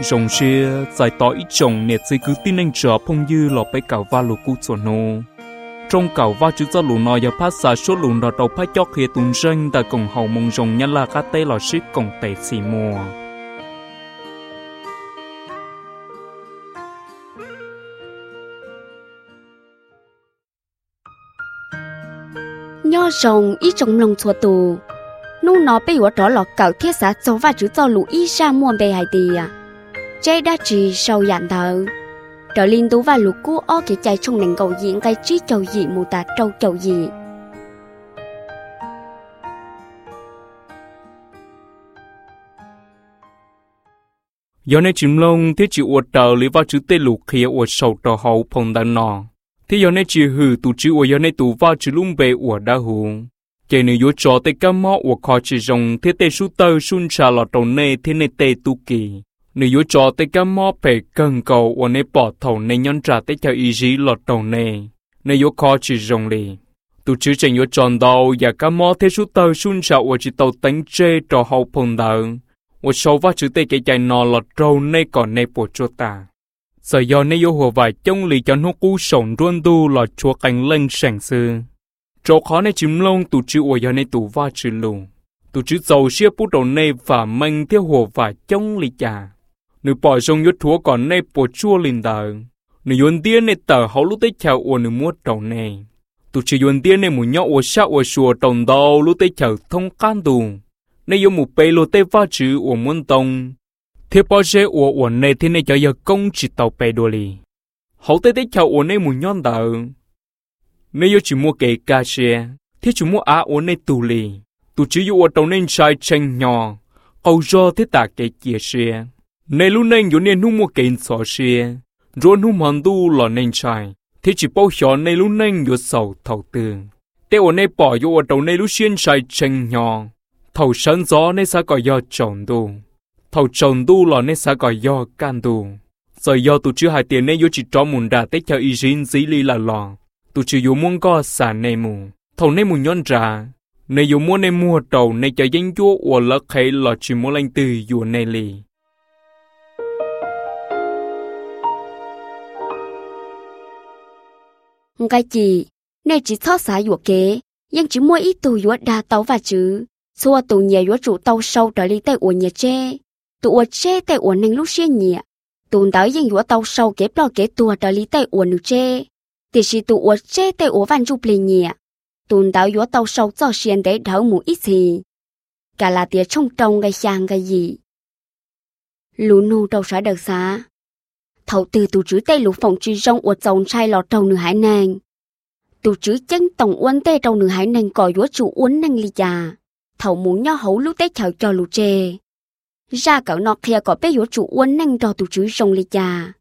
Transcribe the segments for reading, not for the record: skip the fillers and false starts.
rồng xe giải tỏ ít chồng nét dây cứ tin anh trở phong dư lọ bay cào va lù cú sổ nô trong cào va chữ do lù nọ giờ phát xả số lù nọ đầu phát chóc khía tùng ranh tại cổng hậu mông rồng nhân là cá tê lọ ship cổng tệ xì mùa nho rồng ít trong lòng chùa tù nô nó bị vợ đó lọ cào thiết xã cho và chữ do lù ít ra muôn bề hải tì à trái đã chỉ sâu dạn thở trở liên tú và lũ cú ó cái chạy trong nền cầu diễn cái trí châu dị mù tạt trâu châu dị giờ này chim lông thiết chịu uất tờ lý vào chữ tê lục khía uất sầu tờ hậu phong đàn nọ thì giờ này chỉ hử tụ chữ uất giờ này tụ vào chữ lung bề uất đa hù kể nếu uất cho tê cam mỏ uất khó chỉ rồng thiết tê su tơ sun trà lọt đầu nê thiết nê tê tu kỳ nếu uất cho tê cam mỏ bề cần cầu uất nê bỏ thầu nê nhon trà tê theo ý chí lọt đầu nê nếu uất khó chỉ rồng lì tụ chữ chẳng uất tròn đầu và cam mỏ thiết su tơ sun trà uất chỉ tàu tánh chê trò hậu phong đàn uất sầu vào chữ tê cái chạy nọ lọt đầu nê còn nê bộ chua ta giờ do nê yêu hồ vài trong lì cho nó cú sổng ruân tu lọt chua cánh lên sảng sư chỗ khó nê chim lông tụ chữ uất giờ nê tụ va chữ lù tụ chữ dầu xia bút đầu nê và mình theo hồ vài trong lì trà nữ bỏ sông yết thua còn nê bộ chua linh đờ nữ yuan tiên nê tờ hậu lúc tết chào uất nữ muốt đầu nê tụ chữ yuan tiên nê mù nhọ uất sao uất sùa đồng đầu lúc tết chào thông can tù nê yêu mù bê lô tê va chữ uất muốn tông thế bao giờ uất nê thế nê cho giờ công chỉ tàu bê đô lì hậu tết tết chào uất nê mù nhon đờ nê yêu chỉ mua kệ cà xe thế chỉ mua uất nê tù lì tụ chữ uất đầu nê sai tranh nhỏ câu do thế ta kệ chia xe nê lúc nê yêu nê nu mua kệ sọ xe rồi nu mòn tu lò nê sai thế chỉ bao giờ nê lúc nê yêu sầu thầu tư thế uất nê bỏ uất đầu nê lúc xuyên sai tranh nhỏ thầu sân gió nê sa gọi do trồng tu thầu trồng tu lò nê sa gọi do can tu giờ do tụ chữ hai tiền nê yêu chỉ cho mùn đà tết theo ý xin dĩ li là lò tụ chữ yêu muốn có sản nê mù thầu nê mù nhon ra nê yêu muốn nê mua đầu nê cho danh chúa của lắc hay lò chỉ muốn lanh từ yêu nê li cái gì nê chỉ thót xả yêu kế nhưng chỉ mua ít tù yêu đa tàu và chữ xua tụ nhẹ yếu trụ tàu sâu trở đi tay uẩn nhẹ chê tụ uẩn chê tay uẩn nâng lúc xuyên nhẹ tụ đảo yên yếu tàu sâu kế lo kế tua trở đi tay uẩn được chê thì chỉ tụ uẩn chê tay uẩn văn chụp liền nhẹ tụ đảo yếu tàu sâu cho xuyên để đảo mũ ít gì cả là tiệt trong trong cái sang cái gì lũ nô đâu sẽ được xá thầu từ tụ chữ tay lũ phòng truy rong uẩn dòng trai lọt đầu nửa hải nàng tụ chữ chân tổng uẩn tê đầu nửa hải nàng còi yếu trụ uẩn năng ly già thầu muốn nhau hấu lúc tết chào cho lũ chê ra cậu nọ kia có bé yếu chủ uốn năng cho tụ chữ rồng lì già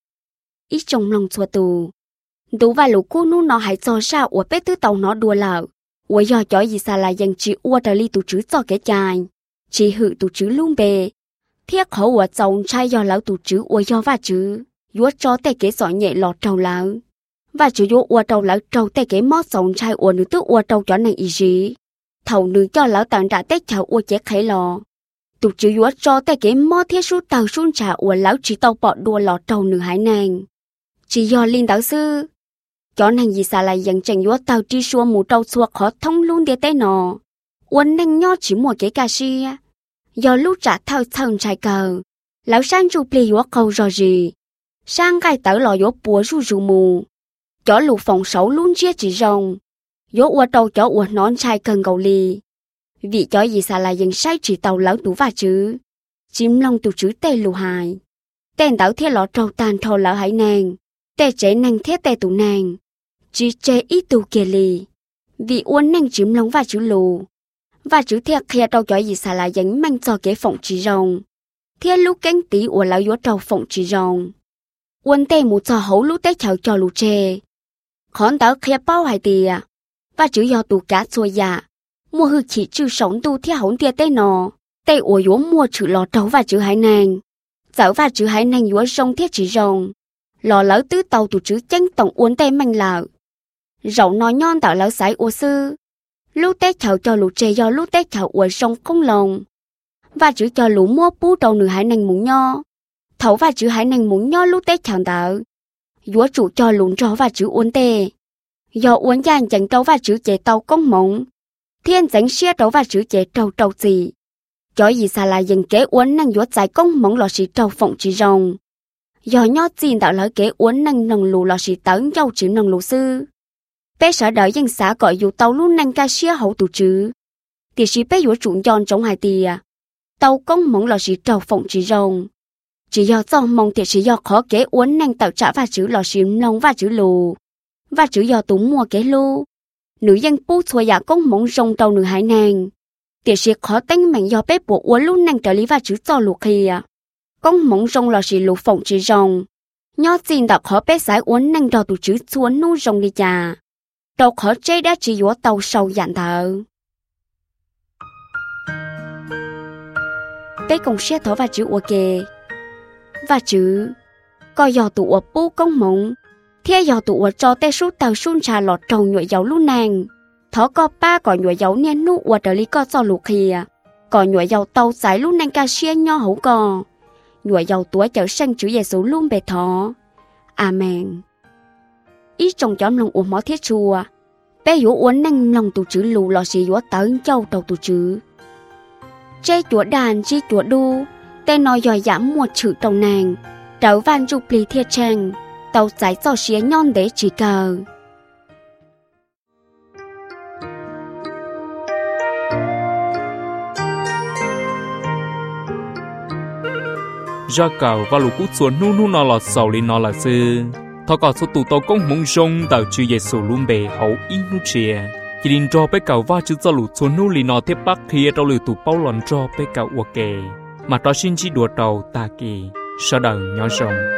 ít trong lòng chùa tù tú và lũ cô nu nó hãy cho ra uốn bé tứ tàu nó đùa lợ uốn do chó gì xa là dành chỉ uốn trở li tụ chữ cho cái chài chỉ hự tụ chữ luôn bề thiết khẩu uốn chồng trai do lão tụ chữ uốn do và chữ uốn cho tay kế sỏi nhẹ lọt trầu lão và chữ uốn trầu lão trầu tay kế mót chồng trai uốn nữ tứ uốn trầu cho này ý gì thầu nữ cho lão tặng trả tết chào uốn chết khấy lò tụ chữ uốn cho tay kế mót thiết sú tàu sun trả uốn lão chỉ tàu bỏ đùa lọt trầu nữ hải nàng chỉ do linh đạo sư cho nàng gì xa lại dần chẳng uốn tàu chỉ xua mù trâu xua khó thông luôn để tay nọ uốn nàng nho chỉ mua cái cà xia do lúc trả thao thằng trai cờ lão sang chụp lì uốn cầu rồi gì sang cái tàu lò uốn bùa ru mù cho lục phòng xấu luôn chia chỉ rồng yếu uốn đầu cho uốn nón trai cần cầu lì vì cho gì xa là dần sai chỉ tàu lão tú và chữ chim long tụ chữ tê lù hài tên tàu thiết lọ trâu tàn thò lão hải nàng tê chế nàng thiết tê tụ nàng chỉ chế ít tụ kia lì vì uốn nàng chim long và chữ lù và chữ thiết kia trâu cho gì xa là dần mang cho cái phòng chỉ rồng thiết lúc cánh tí uốn lão yếu trâu phòng chỉ rồng uốn tê một cho hấu lúc tê chào cho lù chê khón tàu kia bao hải tìa và chữ do tụ cá xua dạ mua hư chỉ chữ sống tu thiết hỗn tia tê nọ tê ủa yếu mua chữ lò trấu và chữ hải nàng dạo và chữ hải nàng yếu rong thiết chỉ rồng lò lỡ tứ tàu tụ chữ chân tổng uốn tê manh lợ rậu nói nhon tạo lỡ sải ủa sư lúc tết chào cho lũ chê do lúc tết chào ủa sông không lồng và chữ cho lũ mua bú đầu nửa hải nàng muốn nho thấu và chữ hải năng muốn nho lúc tết chẳng đỡ dúa chủ cho lún trò và chữ uốn tê do uốn dàn chẳng trâu và chữ chế tàu công mộng thiên chẳng xia trâu và chữ chế trâu gì cho gì xa là dần kế uốn năng dúa giải công mộng lò xì trâu phộng chỉ rồng do nho chín tạo lời kế uốn năng nồng lù lò xì tấn dâu chữ nồng lù sư bé sở đợi dân xã gọi dù tàu luôn năng ca xia hậu tù chữ thì sĩ bé dúa trụ giòn trong hai tìa tàu công mộng lò xì trâu phộng chỉ rồng chỉ do do mong thì chỉ do khó kế uốn năng tạo trả và chữ lò xì nông và chữ lù và chữ do tú mua kế lu nữ dân bút xua giả công mộng rồng tàu nữ hải nàng thì sĩ khó tính mạnh do bé bộ uốn luôn năng trở lý và chữ do lù kia công mộng rồng lò xì lù phộng chỉ rồng nhó xin đã khó bé sái uốn năng do tụ chữ xuống nu rồng đi chà tàu khó chế đã chỉ dúa tàu sâu dạn thở bé công xe thở và chữ ua kê và chữ coi dò tụ ua bú công mộng thế dò tụ ua cho té sút tàu sun trà lọt trầu nhuệ dấu lu nàng thở co ba cỏ nhuệ dấu nén nu ua trở lý co cho lục kia cỏ nhuệ dấu tàu giải lu nàng ca xe nho hấu cò nhuệ dầu tuổi trở sang chữ Giêsu luôn bề thọ. Amen. Ý trong chóm lòng uổng mỏ thiết chùa. Bé dũ uốn năng lòng tù chữ lù lò xì dũ tới châu đầu tù chữ. Chê chúa đàn chi chúa đu. Tên nói dòi giảm một chữ đầu nàng. Trở van dục lì thiết trang. Tàu giải cho xía nhon để chỉ cờ. ra cầu và lũ cút xuống nu nu nó là sầu li nó là sư thọ cả số tụ tàu công mong rong tạo chữ Giêsu luôn bề hậu in nu chia chỉ định cho bé cầu và chữ cho lũ xuống nu li nó tiếp bắc kia tàu lửa tụ bao lòn cho bé cầu ok mà đó xin chỉ đùa tàu ta kỳ sau đời nhỏ rồng